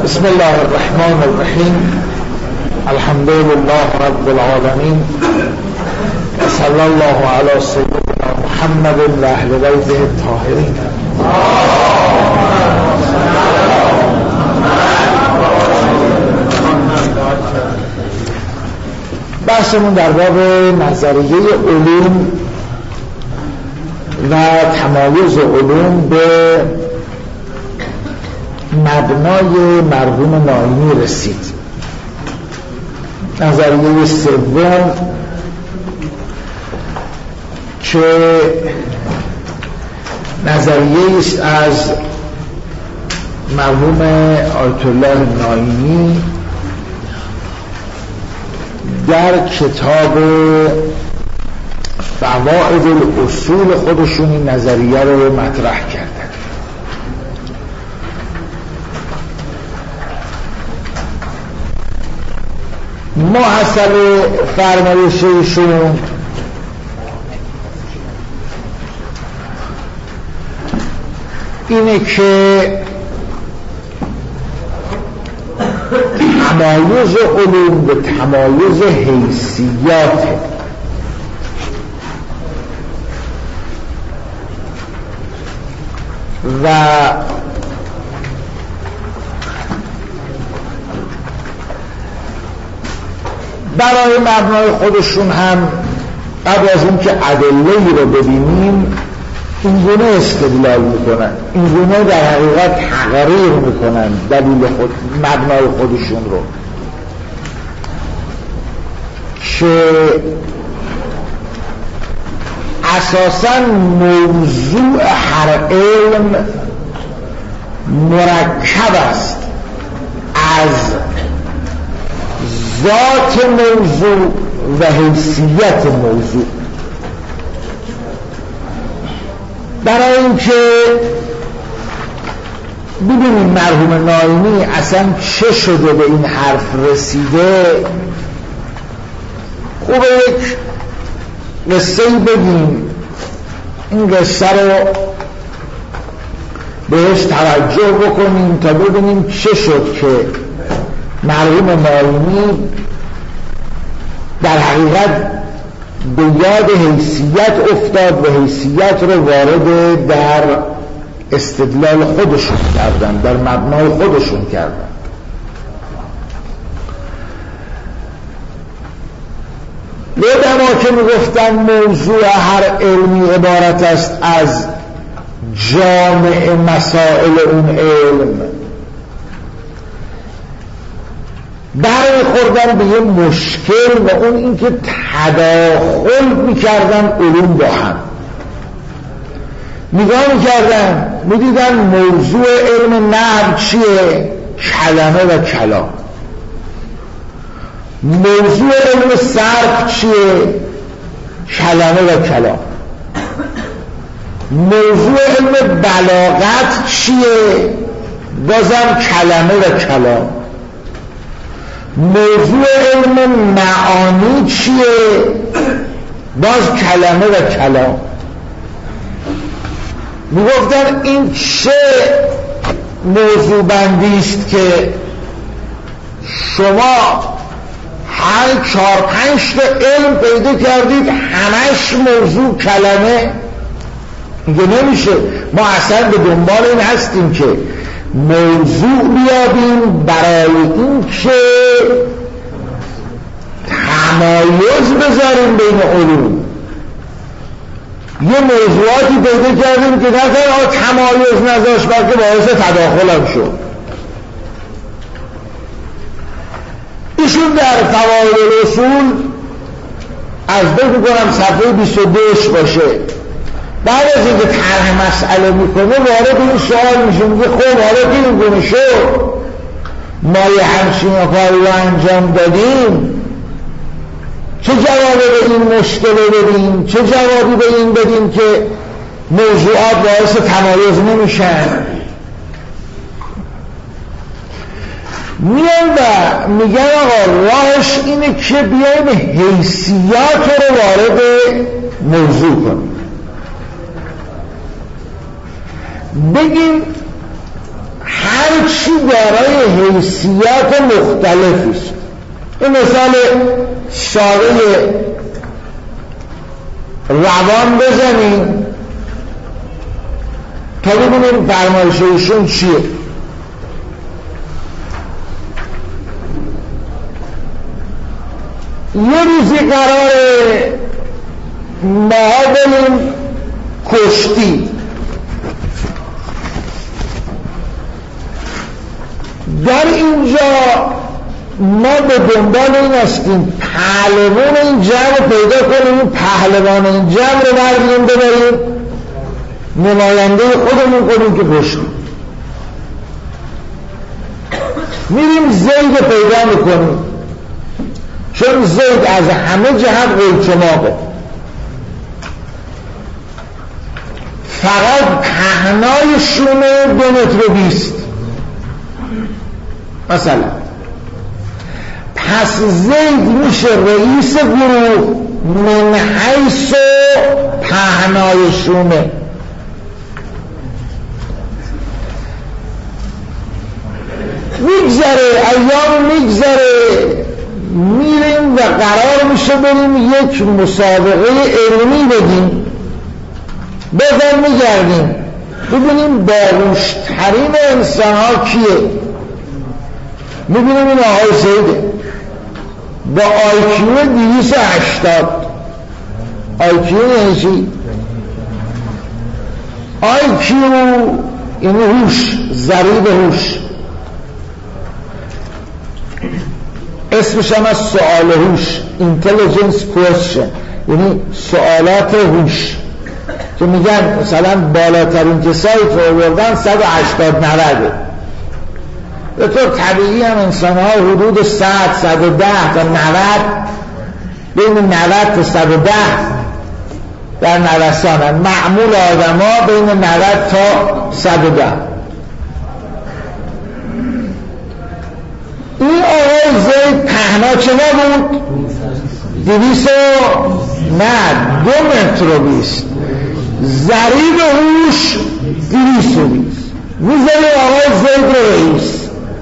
بسم الله الرحمن الرحیم. الحمد لله رب العالمین و صلی الله علی سیدنا محمد و اهل بیته الطاهرین. بحثمون در باب نظریه علوم و تمایز علوم به مبنای مرحوم ناینی رسید. نظریه سوم که نظریه است از مرحوم آیت الله ناینی در کتاب فوائد الاصول خودشون این نظریه رو مطرح کردن. محصل فرمایششون اینه که تمایز علوم به تمایز حیثیاته و برای مبنای خودشون هم قبل از این که ادله‌ای رو ببینیم اینگونه استدلال میکنن، اینگونه در حقیقت تقریر میکنن دلیل مبنای خودشون رو که اساساً موضوع هر علم مرکب است از ذات موضوع و حیثیت موضوع. برای اینکه ببینیم مرحوم ناینی اصلا چه شده به این حرف رسیده، خوبه یک قصه بگیم، این قصه رو بهش توجه بکنیم تا ببینیم چه شد که مرحوم ناینی در حقیقت به یاد حیثیت افتاد و حیثیت رو وارد در استدلال خودشون کردن، در مبنای خودشون کردن. لذا که میگفتن موضوع هر علمی عبارت است از جامع مسائل اون علم، برمیخوردن به یه مشکل و اون اینکه تداخل میکردن علوم با هم. نگاه میکردن میدیدن موضوع علم نحو چیه؟ کلمه و کلام. موضوع علم صرف چیه؟ کلمه و کلام. موضوع علم بلاغت چیه؟ بازم کلمه و کلام. موضوع علم معانی چیه؟ باز کلمه و کلام. میگفتن این چه موضوع بندی است که شما هر 4-5 تا علم پیدا کردید همش موضوع کلمه؟ میگه نمیشه. ما اصلا به دنبال این هستیم که موضوع بیابیم برای این که تمایز بذاریم بین علوم. یه موضوعاتی پیدا کردیم که نه تنها تمایز نذاشت بلکه باعث تداخل هم شد. ایشون در فوائد الاصول از بکنم صفحه 22 باشه، بعد از اینکه طرح مسئله میکنه وارد این سوال میشه، میگه خب حالا که این گونه شد ما یه همچین کاری رو انجام دادیم، چه جوابی به این مشکل بدیم؟ چه جوابی به این بدیم که موضوعات باعث تمایز نمیشن؟ میان و میگن آقا راهش اینه که بیایم حیثیات رو وارد موضوع کنیم. بگیم هر هر چی دارای حیثیت مختلفی است. این مثال ساده روان بزنیم تا ببینیم فرمایش ایشون چیه. یه روزی قراره ما بریم کشتی. در اینجا ما به دنبال این هستیم پهلوان این جمع رو پیدا کنیم، این پهلوان این جمع رو بردیم ببریم نماینده خودمون کنیم که کشتیم. میریم زید رو پیدا میکنیم، چون زید از همه جهت قلچماقه، فقط پهنای شونه 2 متر و 20 مثلا. پس زید میشه رئیس گروه من حیث پهنای شونه. میگذره ایام، میگذره، میریم و قرار میشه بریم یک مسابقه علمی بدیم. بازم میگردیم ببینیم باهوشترین انسان ها کیه. میبینیم این آقای زیده با آیکیو 280. آیکیو یعنی چی؟ آیکیو یعنی هوش، ضریب هوش. اسمش هم از سؤال هوش، intelligence question، یعنی سؤالات هوش، که میگن مثلا بالاترین کسایی که آوردن 180 90. به طور طبیعی هم انسان ها حدود 100 110 تا 90، بین 90 تا 110 در نوسانن. معمول آدم ها بین 90 تا 110. این آقای زید پهنا چه نبود؟ 200 نه 2 متر و 20. ضریب هوش 220. میذاری آقای زید رو رئیس.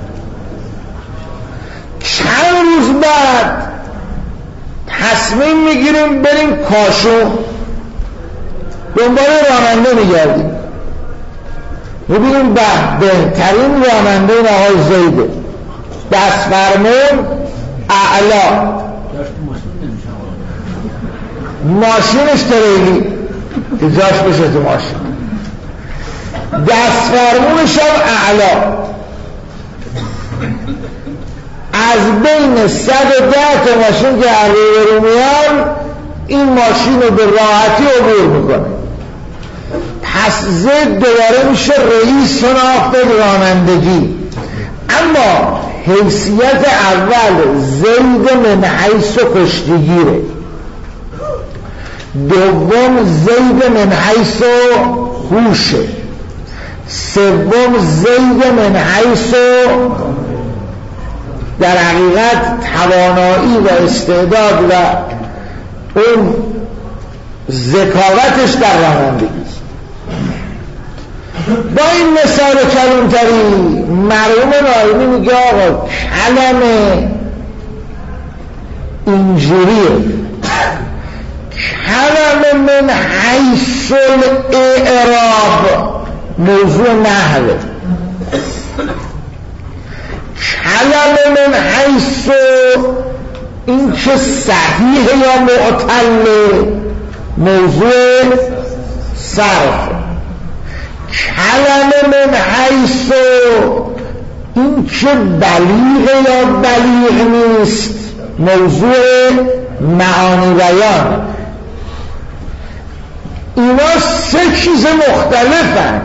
چند روز بعد تصمیم میگیریم بریم کاشون دنبال راننده میگردیم، ببینیم بهترین راننده این آقای زیده، دست فرمون اعلا، ماشینش تریلی که جاش بشه تو ماشین، دست فرمونش هم اعلا. از بین 110 تا ماشین که رو میان این ماشین رو به راحتی عبور میکنه. پس زید دوباره میشه رئیس شناخت رانندگی. اما حیثیت اول زید من حیث کشتیگیره، دوم زید من حیث هوشه، سوم زید من حیث در حقیقت توانایی و استعداد و اون ذکاوتش در رانندگی است. با این مثال کلانتری مرحوم نایمی میگه آقا کلمه اینجوریه، کلمه من حیث الاعراب موضوع نحوه، کلمه من حیث این که صحیح یا معتل موضوع صرف، کلمه من حیث این که بلیغ یا بلیغ نیست موضوع معانی بیان. اینا 3 چیز مختلفن،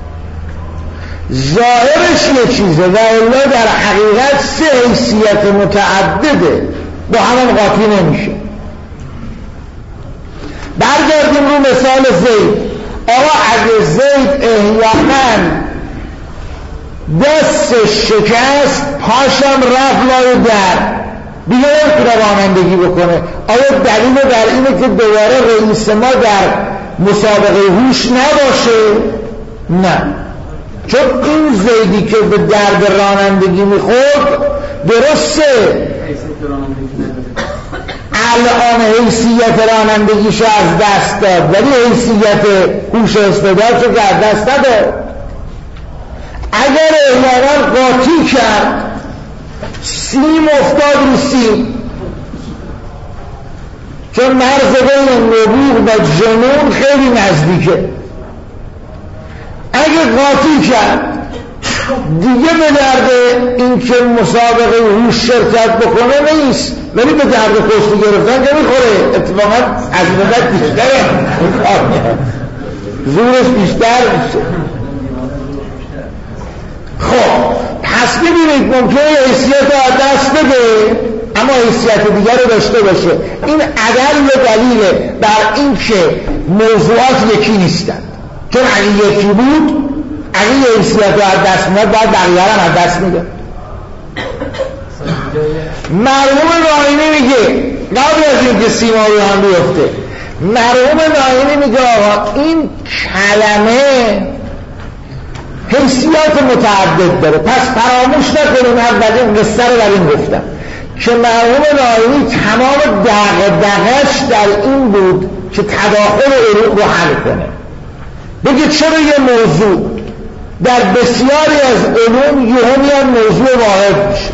ظاهرش یه چیزه و الا در حقیقت 3 حیثیت متعدده، با هم قاطی نمیشه. برگردیم رو مثال زید. آقا اگه زید احیانا دستش شکست، پاشم رفت لای در، دیگه نمیتونه رانندگی بکنه، آیا دلیل در اینه که دوباره رئیس ما در مسابقه هوش نباشه؟ نه. چون این زیدی که به درد رانندگی میخورد درسته الان حیثیت رانندگیشو از دست داد ولی حیثیت هوش و استعدادشو که از دست نداد. اگر احیانا قاطی کرد سیم افتاد رو سیم، چون مرز بین نبوغ و جنون خیلی نزدیکه. اگه قاطی کرد دیگه به درد این که مسابقه هوش شرکت بکنه نیست، ولی به درد کشتی گرفتن که میخوره. اتفاقا از مدت بیشتره، زورش بیشتر میشه. خب پس ببینید ممکنه حیثیت رو از دست بده اما حیثیت دیگر رو داشته باشه. این ادل دلیله بر این که موضوعات یکی نیستن، چون اگه یکی بود اگه حیثیت رو از دست میاد باید بقیه هم از دست میده. مرحوم ناینی میگه قبل از این که سیما رو هم بیفته، مرحوم ناینی میگه آقا این کلمه حیثیات متعدد داره، پس فراموش نکنیم اولین قصه رو در این گفتم که مرحوم ناینی تمام دغدغه‌اش در این بود که تداخل علوم رو حل کنه. بگه چرا یه موضوع در بسیاری از علوم یهو موضوع واحد میشه،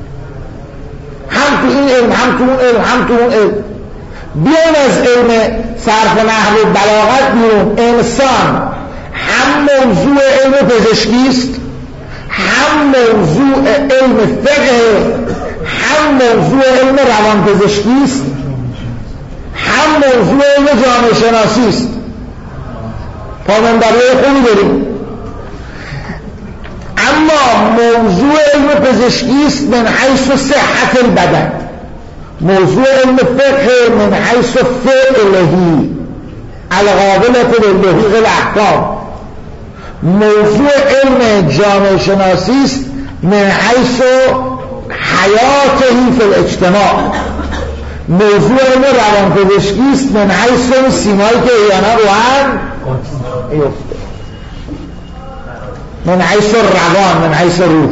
هم تو این علم هم تو اون علم هم تو اون علم. بیان از علم صرف نحو و بلاغت بیرون، انسان هم موضوع علم پزشکی است، هم موضوع علم فقه، هم موضوع علم روانپزشکی است، هم موضوع علم جامعه شناسی است. پامنبرای خوبی داریم، اما موضوع علم پزشکی است من حیث صحت البدن، موضوع علم فقه من حیث فعلهی القابلة للحقوق الاحکام، موضوع علم جامعه شناسی است من حیث حیاته فی الاجتماع، موضوع علم روانپزشکی است من حیث سیمایی که ایانا رو هم یفته، من حیث روان، من حیث روح.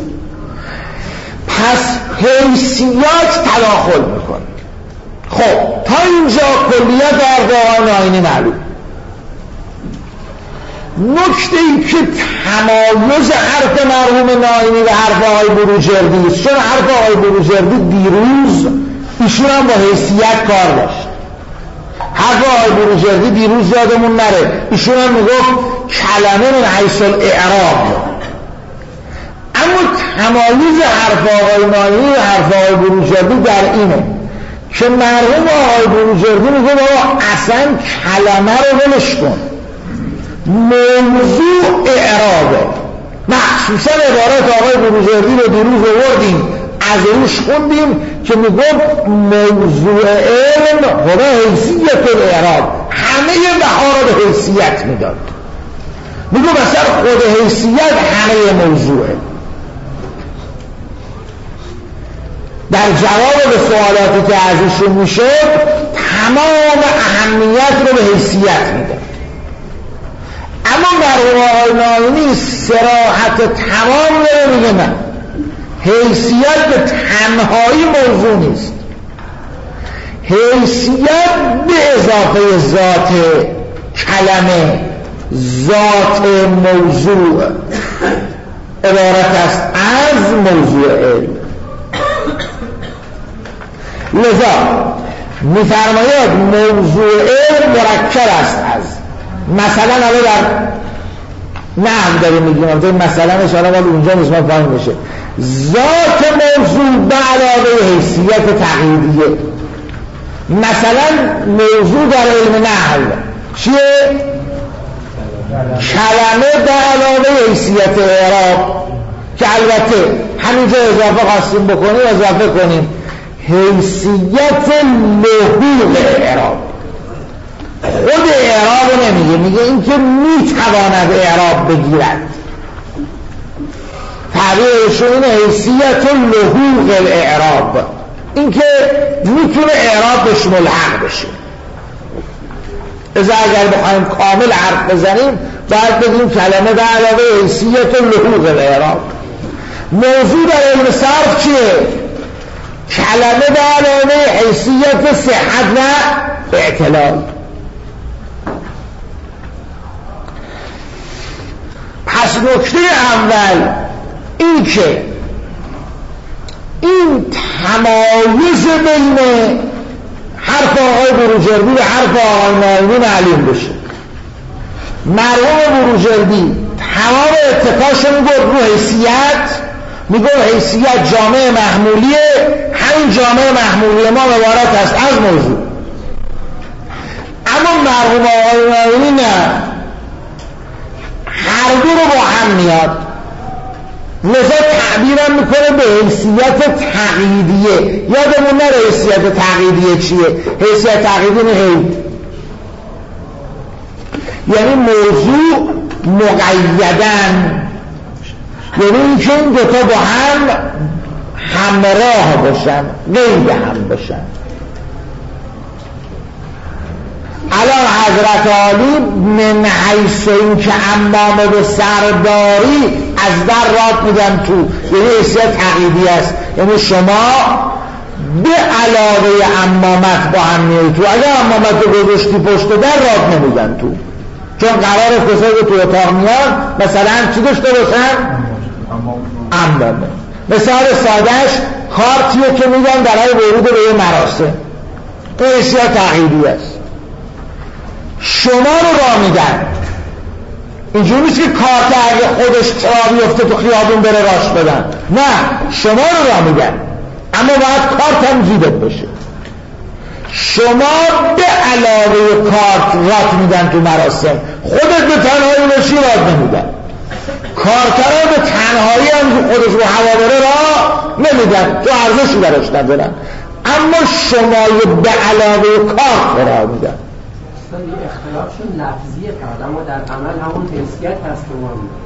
پس حیثیات تداخل میکنه. خب تا اینجا کلیت حرف ناینی معلوم. نکته ای که تمایز حرف مرحوم ناینی و حرف آقای بروجردی است، چون حرف آقای بروجردی دیروز ایشون هم با حیثیت کار داشت. حرف آقای بروجردی دیروز یادمون نره ایشون هم میگفت کلمه من حیث الاعراب، اما تمایز حرف آقای ناینی و حرف آقای بروجردی در اینه که مرحوم آقای بروجردی میگه بابا اصلا کلمه رو ولش کن، موضوع اعرابه. مخصوصا عبارت آقای بروجردی رو دیروز آوردیم از روش خوندیم که میگفت موضوع علم هو حیثیت الاعراب، همه بها رو به حیثیت میداد. میگو مثلا خود حیثیت همه موضوعه. در جواب به سوالاتی که ازشون میشد تمام اهمیت رو به حیثیت میداد. اما مرحوم آقای ناینی صراحت تمام رو میگه نه، حیثیت به تنهایی موضوع نیست، حیثیت به اضافه ذات کلمه، ذات موضوع عبارت است از موضوع علم. لذا میفرماید موضوع علم مرکب است از، مثلا الان در نحو داریم میگیم، مثلا اشاره ولی اونجا نیست ما فاهم میشه، ذات موضوع به علاوه حیثیت تقییدیه. مثلا موضوع در علم نحو چیه؟ کلمه به علاوه حیثیت اعراب، که البته همینجا اضافه خواستیم بکنیم اضافه کنیم حیثیت لحوق اعراب. خود اعراب نمیگه، میگه این که میتواند اعراب بگیرد. تعبیرشون اینه حیثیت لحوق الاعراب، این که میتونه اعراب بهش ملحق بشه. اذا اگر بخوایم کامل حرف بزنیم بعد بگیم کلمه به علاوه حیثیت و لحوق الاعراب. موضوع در علم صرف چیه؟ کلمه به علاوه حیثیت صحت و اعتلال. پس نکته اول این که این تمایز بین حرف آقای بروجردی و حرف آقای نایمی معلوم بشه. مرحوم بروجردی تمام اتکاشو میگفت رو حیثیت، میگفت حیثیت جامعه محمولیه، همین جامعه محمولی ما عبارت است از موضوع. اما مرحوم آقای نایمی نه، هر دو رو با هم میاد، لذا تعبیرم میکنه به حیثیت تقییدیه. یادمون نره حیثیت تقییدیه چیه؟ حیثیت تقییدی یعنی موضوع مقیدن، یعنی اینکه این دوتا با هم همراه باشن، قید هم باشن. الان حضرت عالی من حیث این که امامه به سرداری از در رات میدن تو، یعنی حیثیت تقییدی است، یعنی شما به علاوه امامت با هم میایی تو. اگر امامت رو گذاشتی پشت در رات نمیدن تو، چون قرار کسایی تو اتاق میاد مثلا چی داشته باشن؟ امامه. مثال سادهش کارتیه که میدن برای ورود به یه مراسم، این حیثیت تقییدی است. شما رو راه میدن، اینجوری نیست که کارت اگه خودش راه بیفته تو خیابون بره راش بدن، نه، شما رو راه میدن، اما باید کارت هم جیبت بشه. شما به علاوه کارت راه میدن تو مراسم، خودت به تنهایی بشی راه نمیدن. کارت رو به تنهایی هم خودش رو هوا بره راه نمیدن، تو ارزشی براش ندارن، اما شما به علاوه کارت راه میدن. این اختلافشون لفظیه فقط، اما در عمل همون حیثیت هست که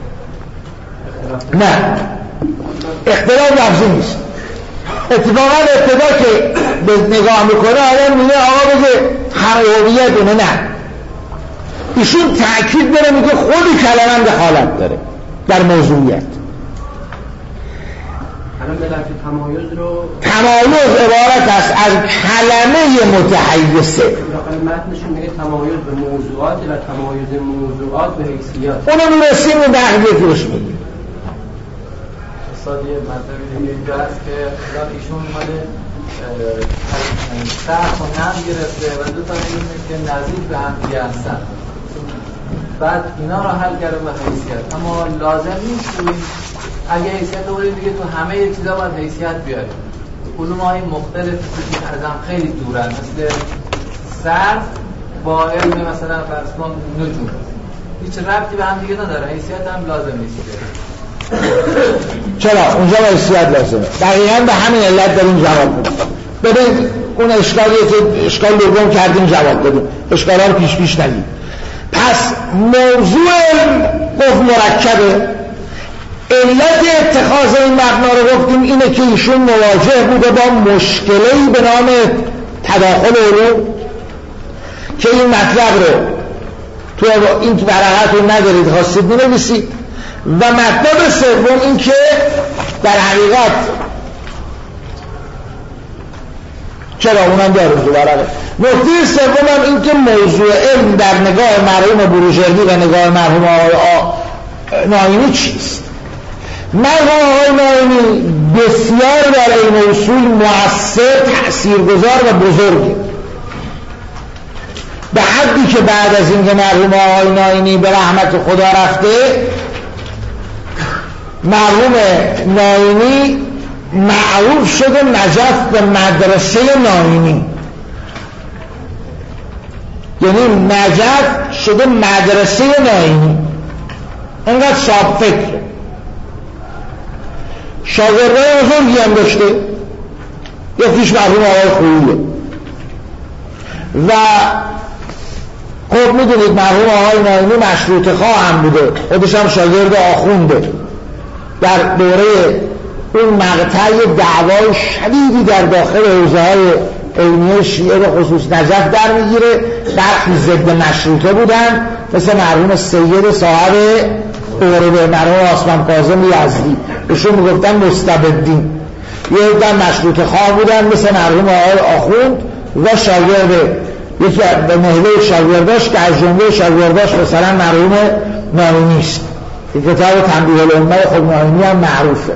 ما نه، اختلاف لفظی نیست. اتفاقا ابتدا که به نگاه میکنه آدم میگه آقا بگه هویت اونه، نه، ایشون تأکید داره میگه خودی کلمه دخالت داره در موضوعیت. الان به لفظ تمایز رو تمایز عبارت است از کلمه متحیزه. داخل متنشون میگه تمایز به موضوعات و تمایز موضوعات به حیثیات. اونو میرسیم و بقیه که روش میگیم. استاد یه مطلبی دیگه اینجا هست که ایشون اومده سخت و نم گرفته و دو تا نمیدونه که نزدیک به هم دیگه هستن، بعد اینا رو حل کرده به حیثیت. اما لازم نیست اگه حیثیت رو دیگه تو همه چیزا باید حیثیت بیاره. علوم های مختلف از هم خیلی دورن، مثل صرف با علم مثلا فرض کن نجوم هیچ ربطی به هم دیگه نداره، حیثیت هم لازم نیست. چرا؟ اونجا با حیثیت لازمه. دقیقاً به همین علت داریم جواب بدیم. ببین اون اشکالیه که اشکال دوم کردیم جواب بدیم، اشکالا رو پیش نگیم. پس موضوع گفت مرکبه. علت اتخاذ این مبنا رو گفتیم اینه که ایشون مواجه بوده با مشکلی به نام تداخل علوم که این مطلب رو تو این ورقت رو ندارید، خواستید می‌نویسید. و مطلب سوم این که در حقیقت چرا اونم داریم تو ورقه. نکته سوم هم این که موضوع علم در نگاه مرحوم بروجردی و نگاه مرحوم آقای نایمی چیست. مرحوم آقای نایمی بسیار در علم اصول مؤثر، تأثیرگذار و بزرگی، به حدی که بعد از اینکه مرحوم آقای نایمی به رحمت خدا رفته، مرحوم نایمی معروف شده نجف به مدرسه نایمی، یعنی نجف شده مدرسه نایمی. انقدر صاحب فکر، شاگردای بزرگی هم داشته، یکیش مرحوم آقای خوییه. و خب میدونید مرحوم آقای نایمی مشروطه خواه هم بوده، خودش هم شاگرد آخونده. در دوره اون مقطع دعوای شدیدی در داخل حوزه‌های علمیه شیعه به خصوص نجف در میگیره. برخی ضد مشروطه بودن مثل مرحوم سید صاحب اورده، مرحوم عثمان کاظم یزدی، بهشون میگفتن مستبدین. یه عده مشروطه خواه بودن مثل مرحوم آقای آخوند و شاگرد، یکی به نهله شاگرداش که از جمله شاگرداش مثلا مرحوم ناینی است که کتاب تنبیه الامه خود ناینی هم معروفه.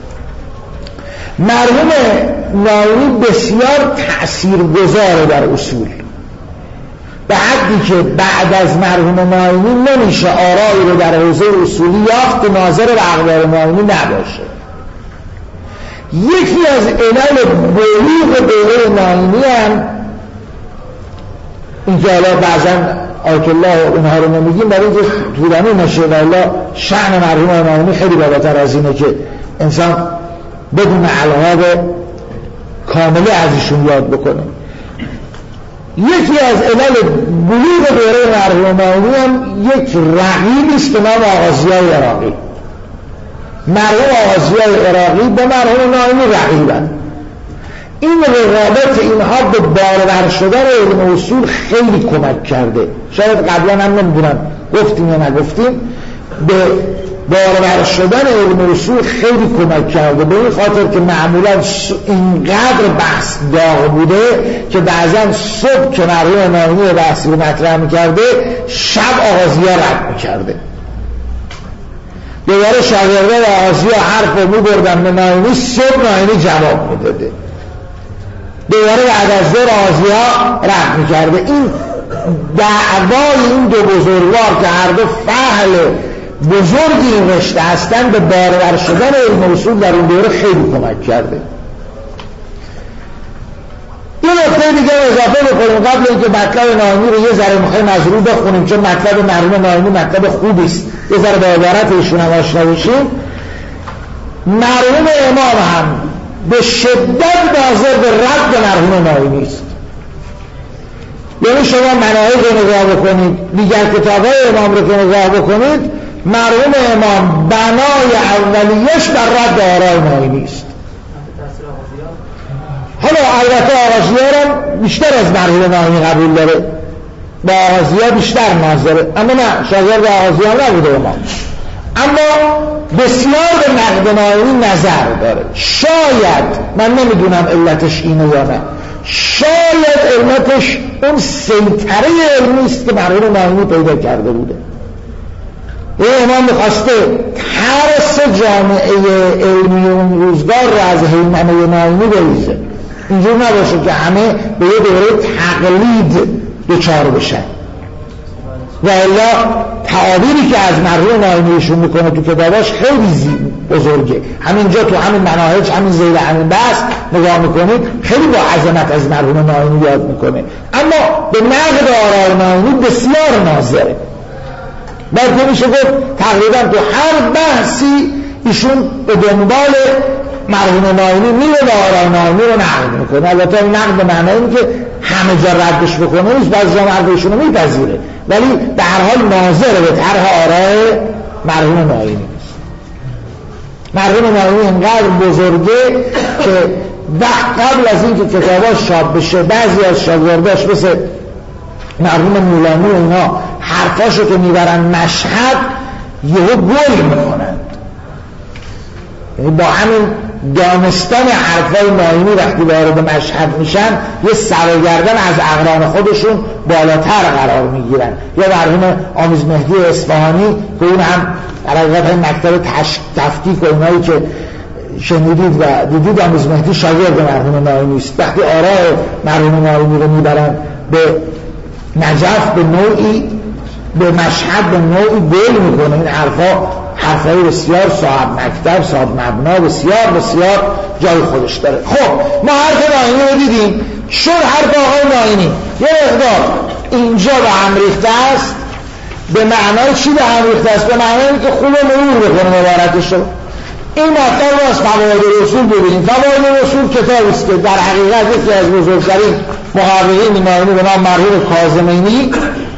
مرحوم ناینی بسیار تأثیرگذاره در اصول، به حدی که بعد از مرحوم ناینی نمیشه آرایی رو در حوزه اصولی یافت که ناظر به اقوال ناینی نباشه. یکی از علل بلوغ دوره ناینی هم این که حالا بعضا آیت الله اونها رو نمیگیم برای اینکه طولانی نشه و الله شأن مرحوم ناینی خیلی بالاتر از اینه که انسان بدون القاب کامله ازشون یاد بکنه. یکی از علل بلوغ دوره مرحوم ناینی هم یک رقیبی است به نام آغازیای عراقی. مرحوم آغازیای عراقی به مرحوم ناینی رقیبن. این رقابت اینها به بارور شدن علم اصول خیلی کمک کرده. شاید قبلا هم نمیدونم گفتیم یا نگفتیم، به بارور شدن علم اصول خیلی کمک کرده، به این خاطر که معمولا اینقدر بحث داغ بوده که بعضا صبح که مرحوم ناینی بحثی رو مطرح میکرده شب آغازی‌ها رد میکرده. دوباره شاگردان آغازی‌ها حرف رو میبردن به ناینی، صبح ناینی جواب میداده، دوباره بعد از ظهر آغازی‌ها رد میکرده. این دعوای این دو بزرگوار که هر دو فعل بزرگی این رشته هستن به بارور شدن علم اصول در اون دوره خیلی کمک کرده. این نکته دیگه اضافه بکنیم قبل اینکه مطلب ناینی رو یه ذره میخوایم از رو بخونیم، چون مطلب مرحوم ناینی مطلب خوبی است، یه ذره با عبارت ایشون هم آشنا بشیم. مرحوم امام هم به شدت ناظر به رد مرحوم ناینی است. یعنی شما مناهج رو نگاه بکنید، دیگر کتاب‌های امام رو که نگاه بکنید، مرحوم امام بنای اولیش بر رد آرای ناینی است. حالا البته آغازی‌ها رو بیشتر از مرحوم ناینی قبول داره، با آغازی‌ها بیشتر ناظره، اما نه، شاگرد آغازی‌ها نبوده امام، اما بسیار به نقد ناینی نظر داره. شاید، من نمیدونم علتش اینه یا نه، شاید علتش اون سیطره علمی است که مرحوم ناینی پیدا کرده بوده. این امام میخواسته ترس جامعه علمی اون روزگار رو از هیمنه ناینی بریزه، اینجور نباشه که همه به یه دوره تقلید دچار بشن. و الا تعابیری که از مرحوم ناینیشون میکنه تو کتاباش خیلی بزرگه. همینجا تو همین مناهج، همین زیر همین بحث نگاه میکنید خیلی با عظمت از مرحوم ناینی یاد میکنه، اما به نقد آرای ناینی بسیار ناظره. بعد میشه گفت تقریبا تو هر بحثی ایشون به دنبال مرحوم ناینی میره و آرای ناینی رو نقد میکنه. البته نقد به معنی این که همه جا ردش بکنه نیست، بعضی جا مردشون رو میپذیره، ولی در هر حال ناظره به طرح آرای مرحوم ناینی است. مرحوم ناینی اینقدر بزرگه که وقت قبل از این که کتاباش چاپ بشه بعضی از شاگرداش مثل مرحوم مولانی و اینا حرفاشو که میبرن مشهد یهو گل میکنن. یعنی با همین دانستن حرفای ناینی وقتی وارد مشهد میشن یه سرگردن از اقران خودشون بالاتر قرار میگیرن. یا مرحوم آمیز مهدی اصفهانی که اون هم در حقیقت مکتب تفکیک و اینایی که شنیدید و دیدید، آمیز مهدی شاگرد مرحوم ناینی است. وقتی آراء مرحوم ناینی رو میبرن به نجف به نوعی، به مشهد به نوعی گل میکنه. این حرفای بسیار صاحب مکتب، صاحب مبنا، بسیار بسیار جای خودش داره. خب ما حرف ناینی رو دیدیم، شد حرف آقای ناینی یه مقدار اینجا به هم ریخته است. به معنای چی به هم ریخته است؟ به معنای که خوب مرور بکنه مبارکش رو. این مطلب رو از فواید رسول ببینیم. فواید رسول کتابی است که در حقیقت یکی از بزرگترین محققین ناینی به نام مرحوم کاظمینی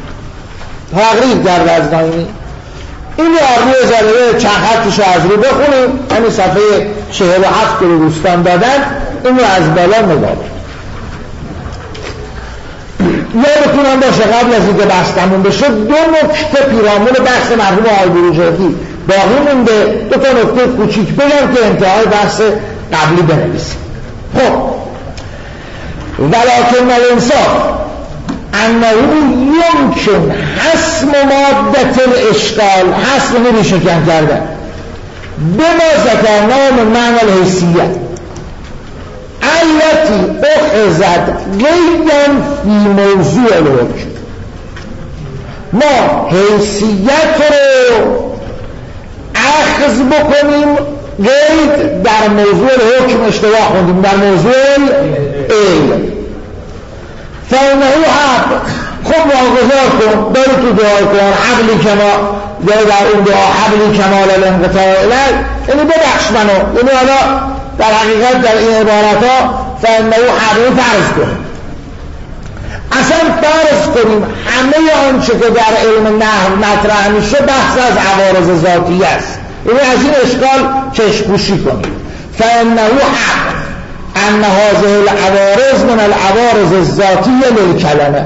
تقریر کرده از ناینی. این رو از روی زمینه چند خطش رو از رو بخونیم. همین صفحه 47 که رو دوستان دادن، این رو از بالا نگاه. یادتونم باشه قبل از اینکه بحث تموم بشه 2 نکته پیرامون بحث مرحوم آقای بروجردی باقی مونده. 2 تا نکته کوچیک بگم که انتهای بحث قبلی بنویسیم. خب ولکن الانصاف انه یمکن حسم ماده الاشکال، حسم ریشه کن کردن بما ذکرنا من معنی الحیثیت التي اخذت غیرا فی موضوع الحکم. ما حیثیت رو اخذ بکنیم غیر در موضوع الحکم اشتباه خوندیم، در موضوع علم. فانه حق. خب واگذار کن، داری تو دعا کن حبلی کما، داری در اون دعا حبلی کمال الانقطاع الی، یعنی ببخش منو، یعنی حالا در حقیقت در این عبارت ها فانه حبلی فرض کن. اصلا فرض کنیم همه آنچه که در علم نحو مطرح میشه بحث از عوارض ذاتی است، یعنی از این اشکال چشم‌پوشی کنیم. فانه حق ان هذه العوارض من العوارض الذاتیه للکلمه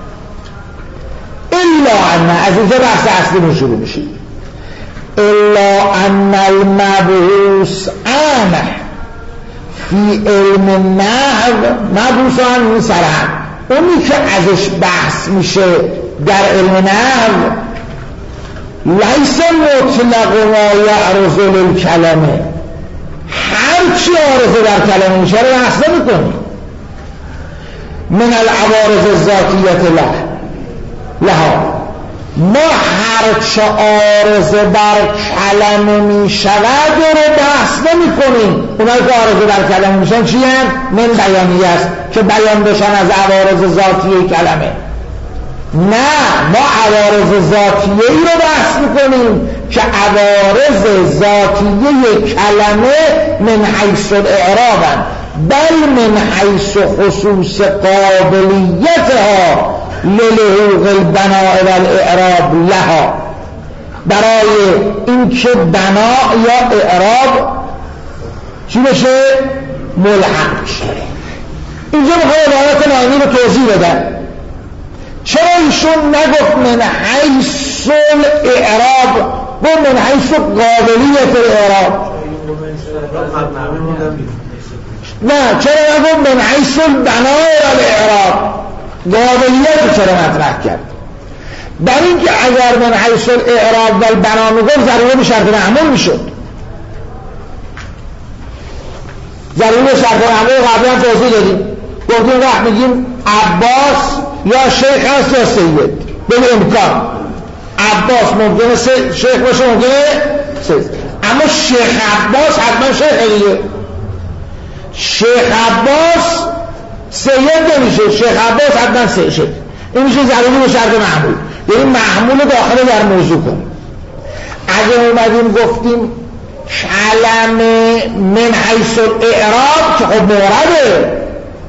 الا ان، از اینجا بحث اصلی شروع میشه، الا ان المبعوث عنه فی علم نحو، مبعوث عنه این سرهم، اونی که ازش بحث میشه در علم نحو لیس مطلق ما یعرض للکلمه، هر چی عارضه در کلمه میشه رو بحث نمی‌کنی. من العوارض الذاتیه لها، ما هر چه عارضه بر کلمه میشود رو بحث نمی‌کنیم. اونایی که عارضه در کلمه میشن چی هست؟ من بیانیه است که بیان بشن از عوارض ذاتیه کلمه. نه، ما عوارض ذاتیه ای رو بحث میکنیم که عوارض ذاتیه کلمه من حیث الاعرابن، بل من حیث خصوص قابلیتها للحوق البناء والاعراب لها، برای اینکه بنا یا اعراب چی بشه؟ ملحق بشه. اینجا میخوام عبارت نایمی رو توضیح بدم. چرا ایشون نگفت من حیث الاعراب و من حیث قابلیت الاعراب؟ نه، چرا نگفت من حیث البناء والاعراب؟ قابلیت چرا مطرح کرد؟ در اینکه اگر من حیث الاعراب و البنا میگفت ضروری به شرط معمول میشد. ضروری به شرط معمول قبلا توضیح دادیم، گفتیم وقت میگیم عباس یا شیخ هست یا سید، به امکان عباس ممکنه شیخ باشه، ممکنه سید، اما شیخ عباس حتما شیخ دیگه. شیخ عباس سید نمیشه، شیخ عباس حتما سید. این میشه ضروری به شرط معمول، یعنی معمول داخل در موضوع کنیم. اگه اومدیم گفتیم کلمه من حیث الاعراب که خب مورده،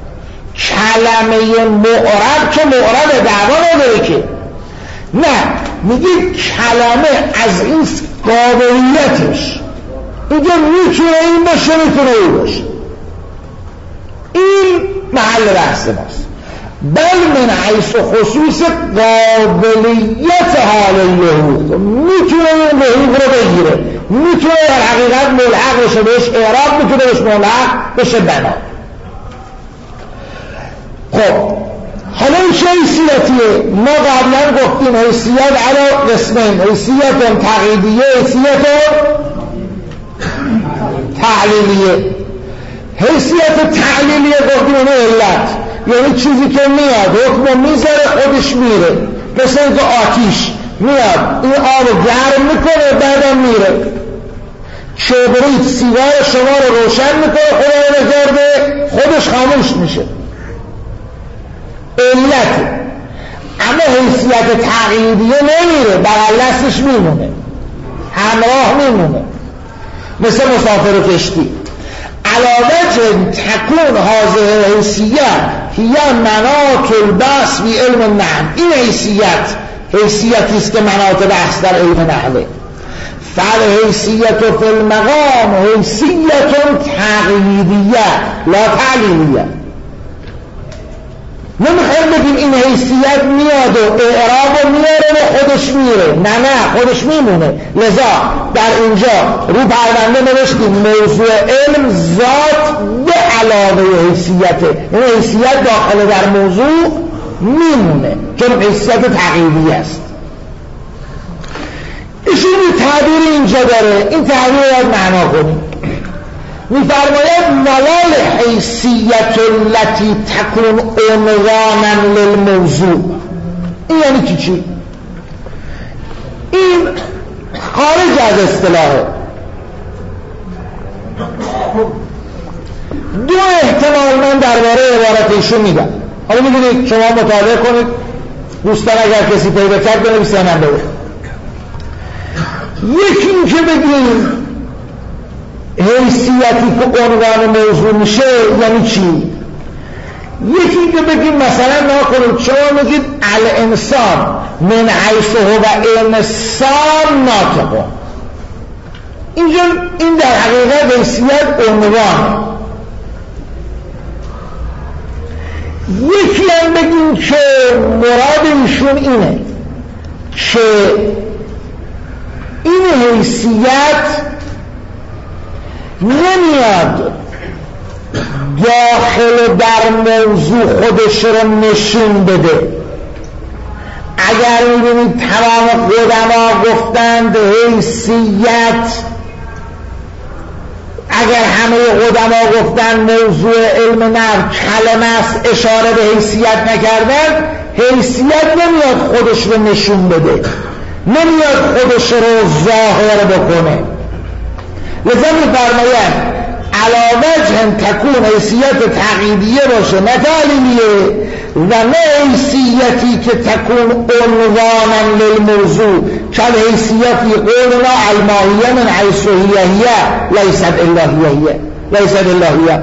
کلمه معرب که معرب دعوا نداره که، نه، میگی کلمه از این قابلیتش اینجا میتونه این باشه، میتونه این باشه، این محل بحث ماست. بل من حیث خصوص قابلیت حال اللحوق، میتونه این لحوق رو بگیره، میتونه در حقیقت ملحق بشه بهش اعراب، میتونه بهش ملحق بشه بنا. خب حالا این چه حیثیتیه؟ ما قبلا گفتیم حیثیت علی قسمین، حیثیت تقییدیه، حیثیت تعلیلیه. حیثیت تعلیلیه گفتیم اینه علت، یعنی چیزی که میاد حکم میذاره خودش میره، مثل اینکه آتیش میاد این آب گرم میکنه بعدم میره، کبریت سیگار شما رو روشن میکنه، خدا نکرده خودش خاموش میشه، علت. اما حیثیت تقییدیه نمیره، بغل دستش میمونه، همراه میمونه، مثل مسافر کشتی. علاوه تکون هذه حیثیت هی مناط البحث فی علم النحو، این حیثیتی است که مناط بحث در علم نحوه. فالحیثیت فی المقام حیثیت تقییدیه لا تعلیلیه. نمیخوایم بگیم این حیثیت میاد و اعراب میاره و خودش میره، نه خودش میمونه. لذا در اینجا رو پرونده نوشتیم موضوع علم ذات به علاوه حیثیته، این حیثیت داخل در موضوع میمونه چون حیثیت تغییری است. ایشون تعبیر اینجا داره، این تعبیر رو باید معنا کنیم. میفرماید ملال حیثیت التي تكون عنوانا للموضوع. این یعنی چی؟ این خارج از اصطلاحه. دو احتمال من درباره عبارت ایشون میدم. حالا میدونید شما مطالعه کنید، دوستان اگر کسی پیدا کرد بنویسه من بده. یکی این که بگیم حیثیتی که عنوان موضوع میشه یعنی چی؟ یکی که بگیم مثلا نکنید شما میگید الانسان من حیث هو انسان ناطق، اینجا این در حقیقت حیثیت عنوان. یکی هم بگیم که مراد ایشون اینه که این حیثیت نمیاد داخل در موضوع خودش رو نشون بده. اگر میبینید تمام قدما گفتند حیثیت، اگر همه قدما گفتند موضوع علم نحو کلمه است، اشاره به حیثیت نکردن، حیثیت نمیاد خودش رو نشون بده، نمیاد خودش رو ظاهر بکنه. لذا می‌فرمایند علی وجه تکون حیثیت تقییدیه باشه نه تعلیمیه، و نه حیثیتی که تکون عنوانا للموضوع کل حیثیتی قولنا الماهیه من حیث هیه لیست الا هیه، لیست الا هیه،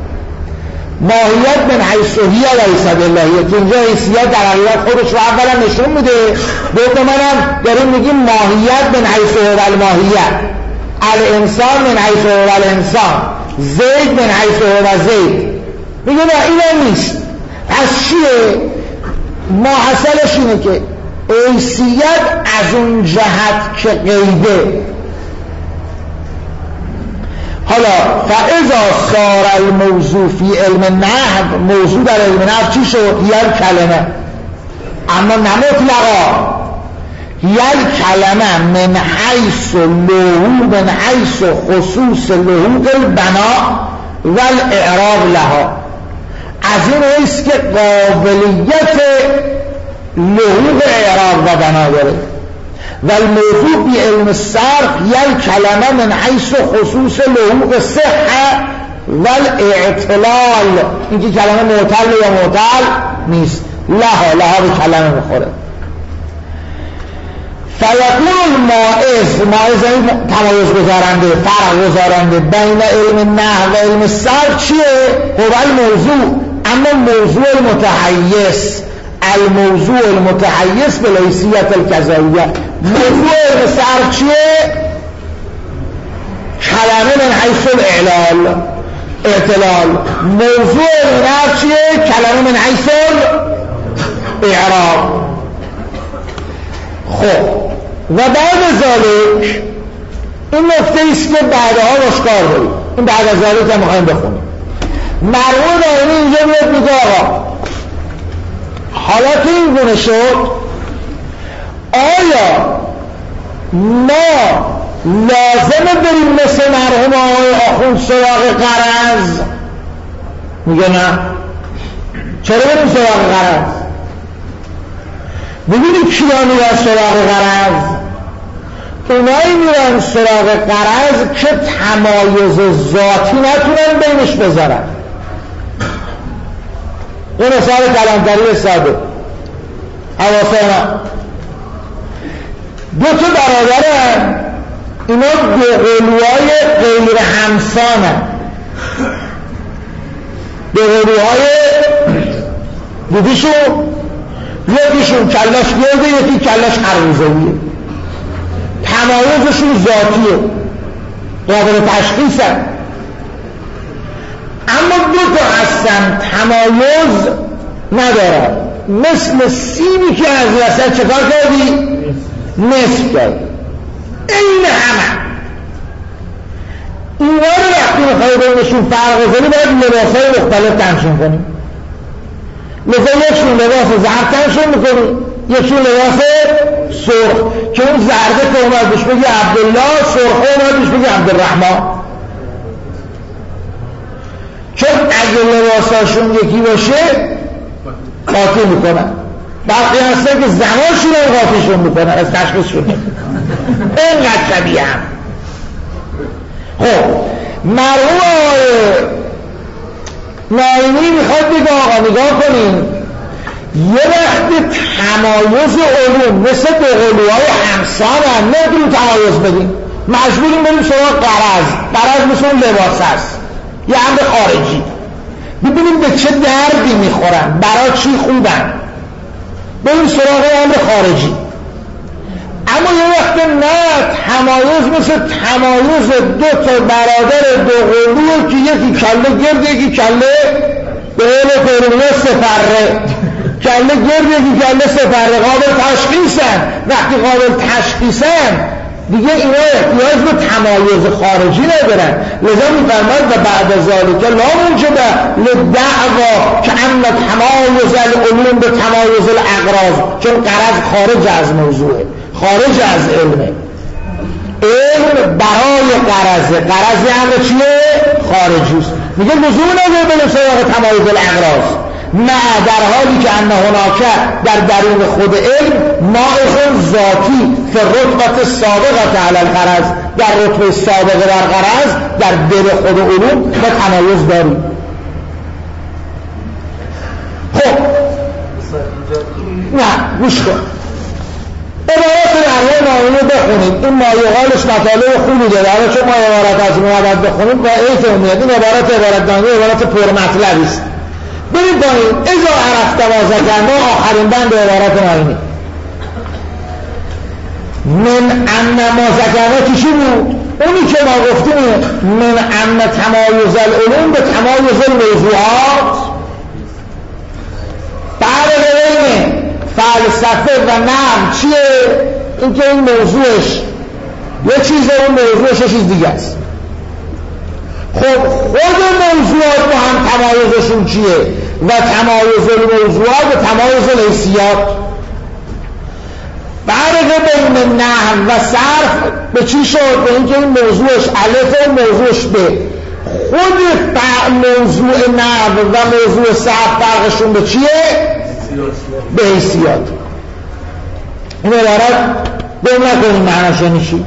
ماهیت من حیث هیه لیست الا هیه، که اینجا حیثیت در حقیقت خودش رو اولا نشون میده، دوم هم داریم میگیم ماهیت من حیث هو الماهیه، الانسان من حیث هو الانسان، زید من حیث هو زید. میگه نه این نیست. پس چیه؟ ماحصلش اینه که حیثیت از اون جهت که قیده. حالا فاذا صار الموضوع فی علم النحو، موضوع در علم نحو چی شد؟ یه کلمه، اما نه مطلقا، یل کلمه من حیث لهو، من حیث خصوص لهو البنا و الاعراب لها، از این حیث که قابلیت لهو اعراب و بنا داره. و الموضوع بی علم الصرف یل کلمه من حیث خصوص لهو صحه و الاعتلال، اینکه کلمه معتل یا معتل نیست، لها به کلمه میخوره. فیکون المائز این تمایز گذارنده، فرق گذارنده بین علم نحو و علم صرف چیه؟ هو الموضوع، اما موضوع المتحیز، الموضوع المتحیز به حیثیت الکذاییه. موضوع علم صرف چیه؟ کلمه من حیث الاعلال، اعتلال. موضوع علم نحو چیه؟ کلمه من حیث الاعراب. خب و بعد ذالک این نکته ایست که بعدها مشکار داریم، این بعد از ذالک هم میخوایم بخونیم. مرمون دارمی اینجا میاد میگه آقا حالا که این گونه شد، آیا ما لازمه بریم مثل مرحوم آقای آخوند سراغ غرض؟ میگه نه. چرا بریم سراغ غرض؟ ببینید کیا میرن سراغ غرض؟ اونایی میرن سراغ غرض که تمایز ذاتی نتونن بینش بذارن. این مثال کلانتری ساده، حواسانا دو تا برادرن، اینا دو قلوهای غیر همسانن، دو قلوهای دیدیشون، یکیشون کلاش گرده یکی کلاش خربوزه‌ایه، تمایزشون ذاتیه، قابل تشخیصن. اما دو تا هستن تمایز ندارن، مثل سیبی که از وسط چکار کردی؟ نصف کرد. این همه اینا رو وقتی میخوایی بینشون فرق بزنی باید لباسهای مختلف تنشون کنی. مثلا یکشون لباس زرد تنشون میکنی، یکشون لباس سرخ که اون زرده که اومد بهش بگی عبدالله، سرخه اومد بهش بگی عبدالرحمن، چون اگه لباساشون یکی باشه قاطی میکنن. برخی هستن که زناشون هم قاطیشون میکنن، از تشخیصشون نمیکنن، اینقدر شبیه هم. خب مرحوم آقای ناینی میخواد بگه آقا نگاه کنین، یه وقت تمایز علوم مثل دوقلوهای همسان هم نمیتونیم تمایز بدیم، مجبوریم بریم سراغ قرض مثل اون لباس هست یه امر خارجی، ببینیم به چه دردی میخورن، برای چی خوبن، بریم سراغ امر خارجی. اما یه وقت نه، تمایز مثل تمایز دو تا برادر دوقلوه که یکی کله گرد یکی کله به قول پیرونی سفره، کله گرد یکی کله سفره، قابل تشخیصن. وقتی قابل تشخیصن دیگه اینا احتیاج به تمایز خارجی ندارن. لذا میفرماید و بعد ذالک لا موجب للدعوا که ان تمایز العلوم به تمایز الاغراض، چون غرض خارج از موضوعه، خارج از علمه. علم برای غرض امر چیه؟ خارجی است. میگه لزوم نداره بریم سراغ تمایز الاغراض، نه در حالی که ان هناک در درون خود علم ناقص ذاتی فی الرتبه السابقه علی الغرض، در رتبه سابقه بر غرض در دل خود علوم ما تمایز داریم. خب نه گوش کن، عبارت مرحوم ناینی بخونید، این مایقالش مطالب خوبی داره، اما چون ما عبارت از این عبارت بخونیم با ایت میاد، این عبارت ناینی عبارت پرمطلبی است. بریم پایین، اذا عرفت ما ذکرنا، آخرین بند عبارت ناینی. من ان ما ذکرنا چی بود؟ اونی که ما گفتیم من ان تمایز العلوم به تمایز الموضوعات، بعد بین فلسفه و نحو چیه؟ این که این موضوعش یه چیزه، اون موضوعش یه چیز دیگه است. خب خود موضوعات با هم تمایزشون چیه؟ و تمایز الموضوعات و تمایز الحیثیات. فرق بین نحو و صرف به چی شد؟ به اینکه این موضوعش الف و موضوعش ب. خود موضوع نحو و موضوع صرف فرقشون به چیه؟ به حیثیات. این عبارت گم نکنیم معناش یعنی چی.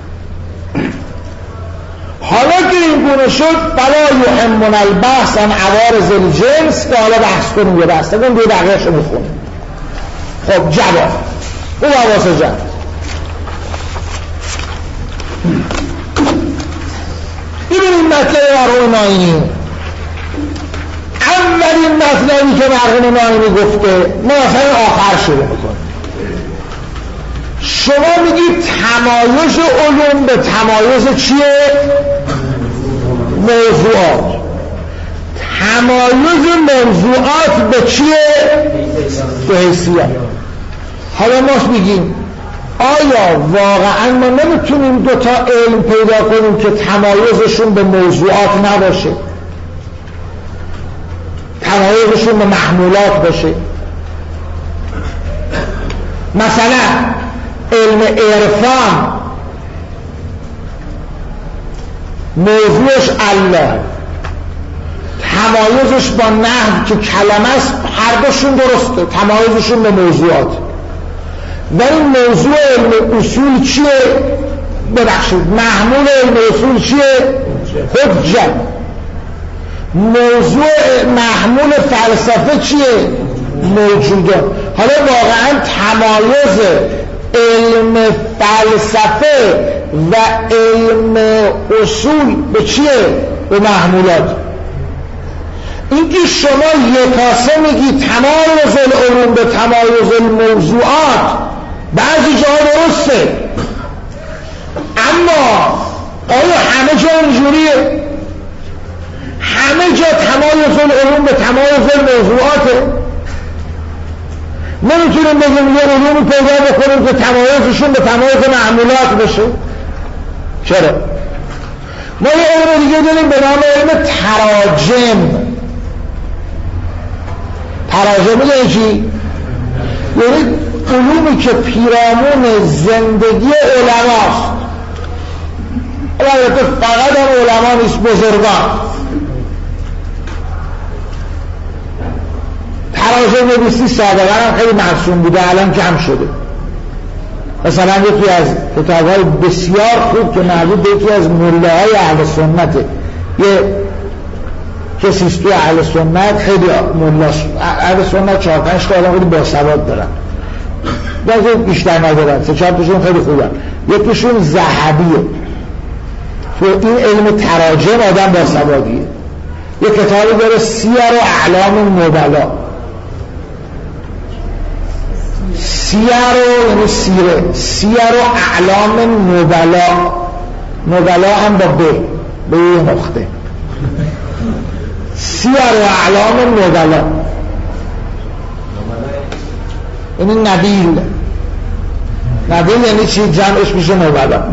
حالا که این گونه شد فلا یهمنا البحث عن عوارض الجنس، که حالا بحث کنیم یه بحث کنیم دو دقیقه شو بخونیم. خب جواب او حواس جمع. ببینیم مطلب مرحوم ناینی. اولین مطلبی که مرحوم ناینی گفته ما اصلا آخر شروع میکنیم. شما میگید تمایز علوم به تمایز چیه؟ موضوعات. تمایز موضوعات به چیه؟ به حیثیت. حالا ما میگیم آیا واقعا ما نمیتونیم دوتا علم پیدا کنیم که تمایزشون به موضوعات نباشه، تمایزشون به محمولات باشه؟ مثلا علم عرفان موضوعش الله، تمایزش با نحو که کلمه است هر دوشون درسته، تمایزشون به موضوعات. و این موضوع علم اصول چیه؟ ببخشید محمول علم اصول چیه؟ حجت. موضوع محمول فلسفه چیه؟ موجودات. حالا واقعا تمایز علم فلسفه و علم اصول به چیه؟ به محمولات. اینکه شما یکاسه میگی تمایز العلوم به تمایز الموضوعات بعضی جا درسته، اما آیا همه جا اینجوریه؟ همه جا تمایز العلوم به تمایز الموضوعاته؟ نمیتونیم بگیم یه علومی پیدا بکنیم که تمایزشون به تمایز معمولات بشه. چرا؟ ما یه علم دیگه داریم به نام علم تراجم. تراجم میدونی چی؟ یعنی علومی که پیرامون زندگی علماست. البته فقط هم علما نیست، بزرگان. تراجم نویسی سابقا هم خیلی مرسوم بوده، الان کم شده. مثلا یکی از کتاب‌های بسیار خوب که مربوط به یکی از ملاهای اهل سنته، یه کسیست توی اهل سنت، خیلی ملاست اهل سنت 4-5 تا آدم خیلی باسواد دارن، بعضی بیشتر ندارن، 3-4 تاشون خیلی خوبن. یکیشون ذهبیه، تو این علم تراجم آدم باسوادیه. یه کتابی داره سیر و اعلام النبلا. سیر و یعنی سیره، سیر و اعلام النبلا، نبلا هم با به یه نقطه، سیر و اعلام النبلا یعنی نبیل. نبیل یعنی چی؟ جمعش میشه نبلا.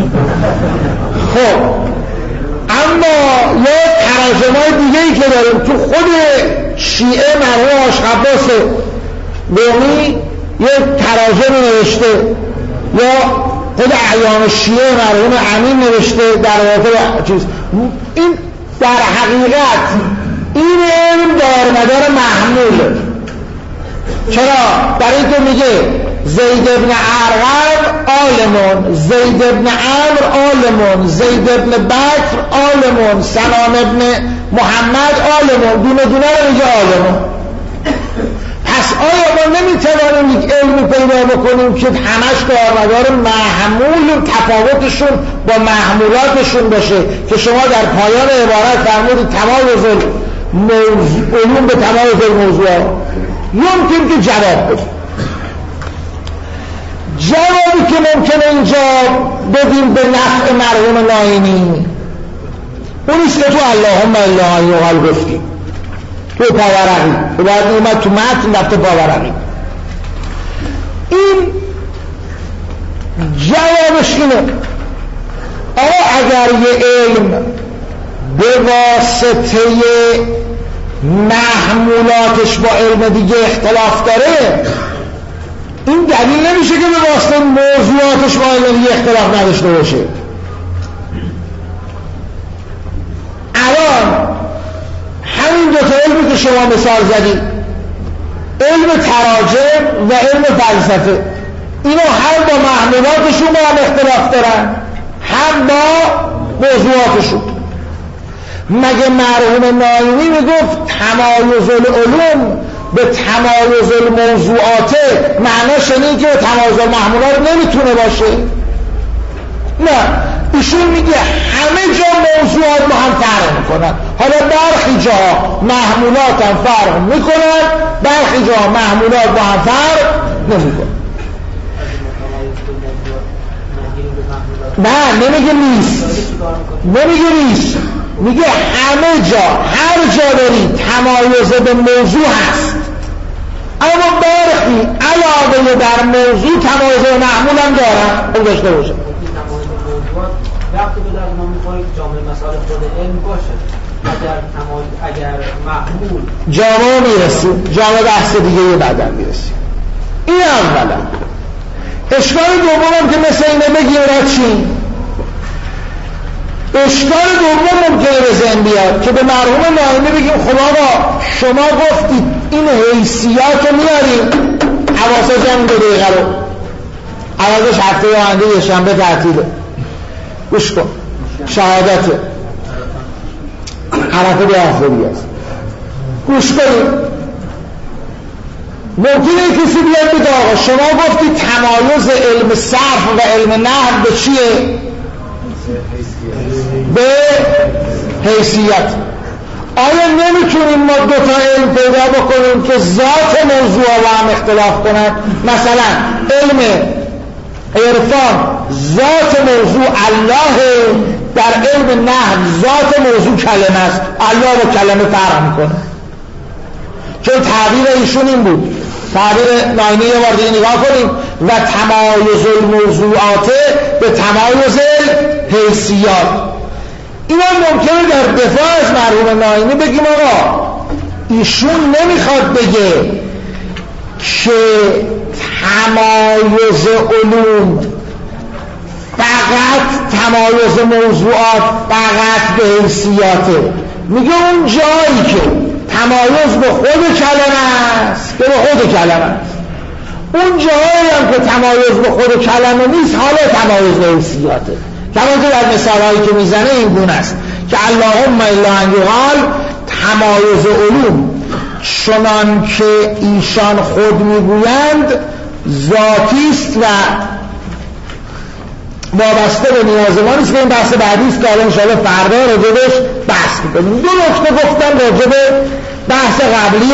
خب اما یه تراجم‌های دیگه‌ای که داریم تو خود شیعه، مرحوم آشعباس رومی یه تراجم نوشته، یا خود اعیان شیعه مرحوم امین نوشته در واقع چیز. این در حقیقت این علم دارمدار محموله. چرا؟ برای اینکه میگه زید ابن ارقم عالمون، زید ابن عمرو عالمون، زید ابن بکر عالمون، سلام ابن محمد عالمون، دونه دونه رو میگه عالمون. پس آیا ما نمیتوانیم یک علمی پیدا بکنیم که همش دارمدار محمول تفاوتشون با محمولاتشون باشه که شما در پایان عبارت فرمودید تمایز علوم به تمایز الموضوعات؟ ممکن که جواب بدیم. جوابی که ممکنه اینجا بدیم به نفع مرحوم ناینی اونیست که تو اللهم الا ان یقال گفتیم تو پاورقی که باید اومد تو متن رفته پاورقی. این جوابش اینه آقا اگر یه علم به واسطه محمولاتش با علم دیگه اختلاف داره، این دلیل نمیشه که به واسطه موضوعاتش با علم دیگه اختلاف نداشته باشه. الان همین دوتا علمی که شما مثال زدید، علم تراجم و علم فلسفه، اینا هم با محمولاتشون با هم اختلاف دارن، هم با موضوعاتشون. مگه مرحوم ناینی میگفت تمایز العلوم به تمایز الموضوعات معناش اینه که تمایز المحمولات نمیتونه باشه؟ نه، ایشون میگه همه جا موضوعات با هم فرق میکنن. حالا برخی جاها محمولات هم فرق میکنن، برخی جاها محمولات با هم فرق نمیکنن. نه نمیگه نیست، نمیگه نیست، میگه همه جا هر جا داری تمایز به موضوع هست، اما برخی علاوه در موضوع تمایز به محمول هم دارن. اون داشته باشه وقتی که در ما میخواهیم جامعه مسائل خود علم باشه، اگر محمول جامعه میرسیم، جامعه بحث دیگه یه بعدن میرسیم. این اولا. اشکال دومم که مثل اینه بگیم را چی؟ اشکال دوم ممکنه به ذهن بیاد که به مرحوم ناینی بگیم خب آقا شما گفتید این حیثیات رو میاریم، حواسش هم 2 دقیقه رو عوضش هفته آینده یه شنبه تعطیله، گوش کن، شهادته حرف به آخری است، گوش کنید. ممکنه کسی بیاد بگه آقا شما گفتید تمایز علم صرف و علم نحو به چیه؟ به حیثیت. آیا نمیتونیم ما 2 تا علم پیدا بکنیم که ذات موضوع با هم اختلاف کنند؟ مثلا علم عرفان ذات موضوع الله، در علم نحو ذات موضوع کلمه است، الله با کلمه فرق میکنه. چون تعبیر ایشون این بود تعبیر ناینی یه بار دیگه نگاه کنیم و تمایز الموضوعات به تمایز حیثیات. اینا ممکنه در دفاع از مرحوم ناینی بگیم آقا ایشون نمیخواد بگه که تمایز علوم فقط تمایز موضوعات فقط به حیثیاته، میگه اون جایی که تمایز به خود کلمه است که به خود کلمه است، اون جایی هم که تمایز به خود کلمه نیست حالا تمایز به حیثیاته. تمایز در مثالهایی که میزنه این گونه است که اللهم الا ان یقال تمایز علوم چنان که ایشان خود میگویند ذاتی است و وابسته به نیاز ما نیست. که این بحث بعدی است که الان انشاءالله فردا راجبش بحث میکنیم. دو نکته گفتم راجب بحث قبلی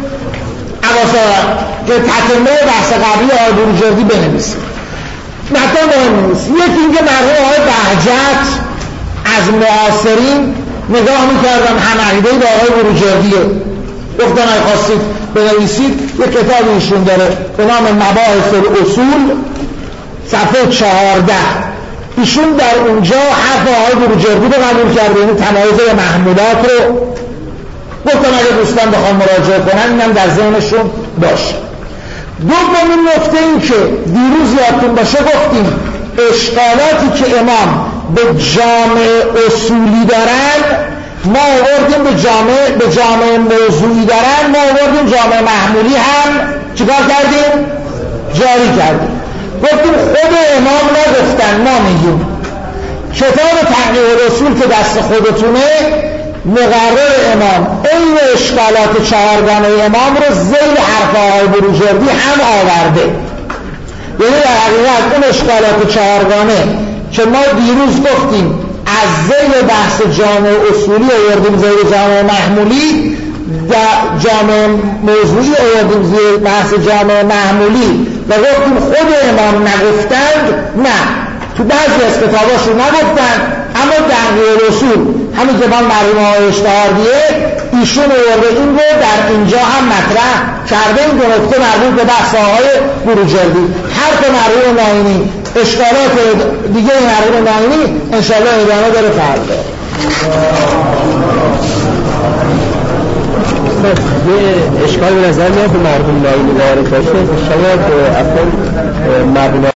که تتمه بحث قبلی آقای بروجردی بنویسیم. مطلب مهم نیست. یکی اینکه مرحوم آقای بهجت از معاصرین نگاه میکردم هم عقیده با آقای بروجردیه، گفتن اگه خواستید بنویسید یک کتاب ایشون داره به نام مباحث الاصول صفحه 14. ایشون در اونجا حرف آقای بروجردی رو قبول کرده، این تمایز محمولات رو گفتم اگه دوستان بخوام مراجعه کنن اینم در ذهنشون باشه. دومین نکته این که دیروز یادتون باشه گفتیم اشکالاتی که امام به جامع اصولی دارن ما آوردیم به جامع موضوعی دارن، ما آوردیم جامع محمولی هم چیکار کردیم؟ جاری کردیم. گفتیم خود امام نگفتن، ما میگیم کتاب تحقیق الاصول که دست خودتونه مقرر امام این اشکالات چهارگانه امام رو ذیل حرف آقای بروجردی هم آورده. یعنی در حقیقت اون اشکالات چهارگانه که ما دیروز گفتیم از ذیل بحث جامع اصولی آوردیم ذیل جامع محمولی، جامع موضوعی آوردیم ذیل بحث جامع محمولی و گفتیم خود امام نگفتند، نه تو بعضی از کتاباشون نگفتن، اما تحقیق الاصول همین که من مرحوم آقای اشتهاردیه ایشون آورده این رو در اینجا هم مطرح کرده. این دو نکته مربوط به بحث آقای بروجردی. حرف مرحوم ناینی، اشکالات دیگه مرحوم ناینی انشاءالله ادامه داره فردا. یه اشکال به نظر میاد که مرحوم ناینی وارد باشه، شاید اصلا مرحوم